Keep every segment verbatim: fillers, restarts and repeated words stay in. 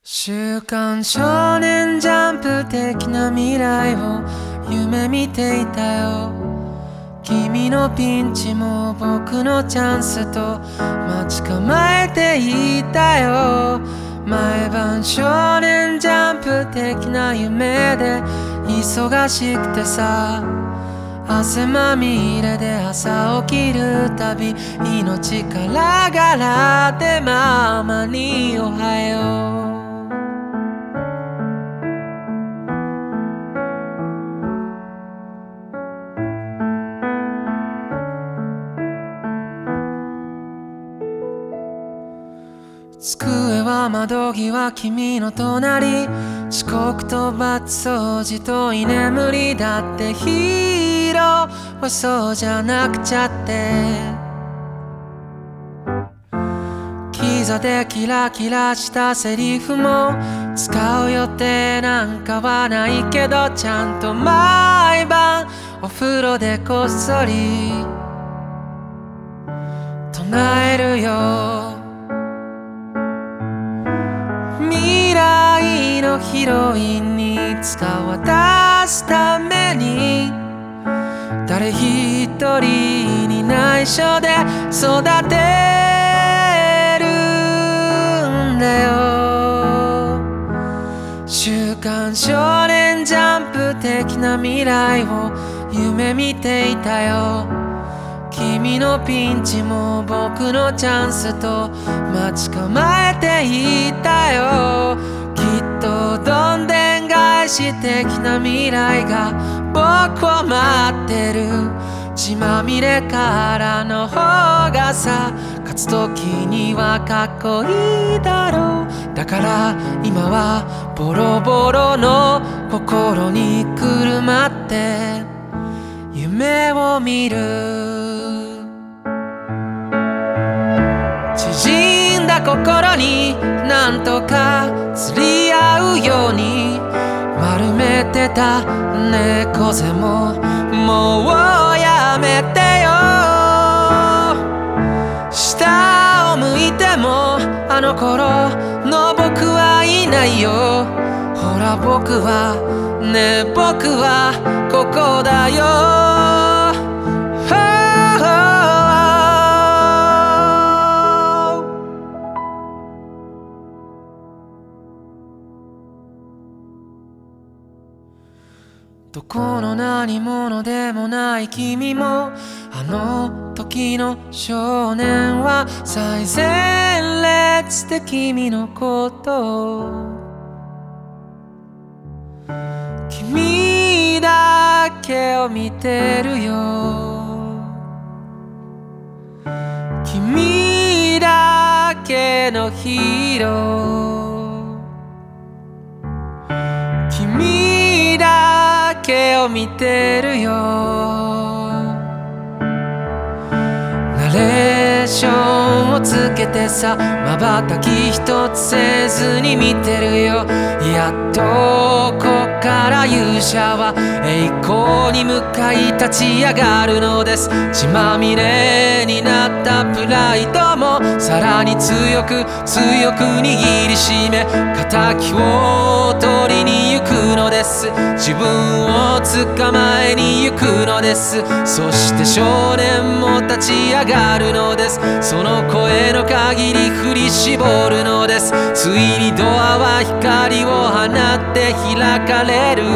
週刊少年ジャンプ的な未来を夢見ていたよ。君のピンチも僕のチャンスと待ち構えていたよ。毎晩少年ジャンプ的な夢で忙しくてさ、汗まみれで朝起きるたび命からがらでママにおはよう。机は窓際君の隣、遅刻と罰掃除と居眠りだってヒーローはそうじゃなくちゃって、キザでキラキラしたセリフも使う予定なんかはないけど、ちゃんと毎晩お風呂でこっそり唱えるよ。未来のヒロインに使わ出すために誰一人に内緒で育てるんだよ。週刊少年ジャンプ的な未来を夢見ていたよ。君のピンチも僕のチャンスと待ち構えていたよ。きっとどんでん返し的な未来が僕を待ってる。血まみれからの方がさ、勝つ時にはかっこいいだろう。だから今はボロボロの心にくるまって夢を見る。縮んだ心になんとか釣り合うように丸めてた猫背ももうやめてよ。下を向いてもあの頃の僕はいないよ。ほら僕はね、僕はここだよ。どこの何者でもない君もあの時の少年は最前列で君のことを君だけを見てるよ。君だけのヒーロー、君だけを見てるよ。ナレーションをつけてさ、瞬き一つせずに見てるよ。やっとこっから勇者は栄光に向かい立ち上がるのです。血まみれになったプライドもさらに強く強く握りしめ敵を取りに行くのです。自分を捕まえに行くのです。そして少年も立ち上がるのです。その声の限り振り絞るのです。ついにドアは光を放って開かれる。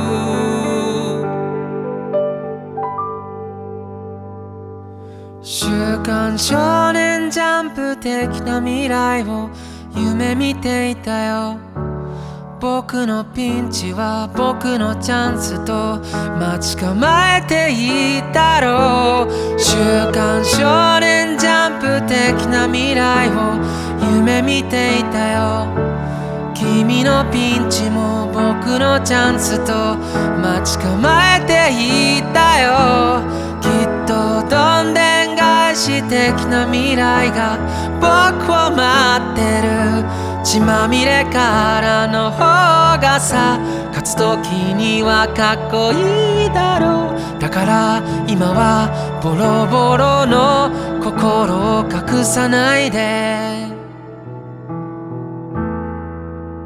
週刊少年ジャンプ的な未来を夢見ていたよ。僕のピンチは僕のチャンスと待ち構えていたろう。週刊少年ジャンプ的な未来を夢見ていたよ。君のピンチも僕のチャンスと待ち構えていたよ。きっとどんでん返し的な未来が僕を待ってる。血まみれからの方がさ、勝つ時にはかっこいいだろう。だから今はボロボロの心を隠さないで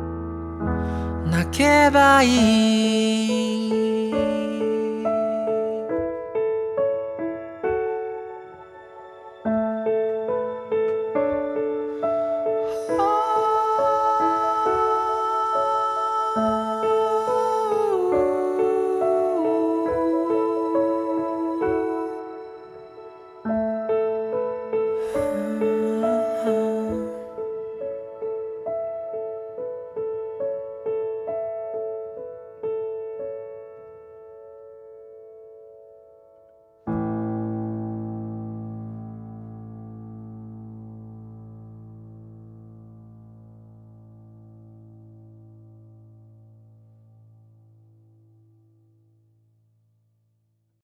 けばいい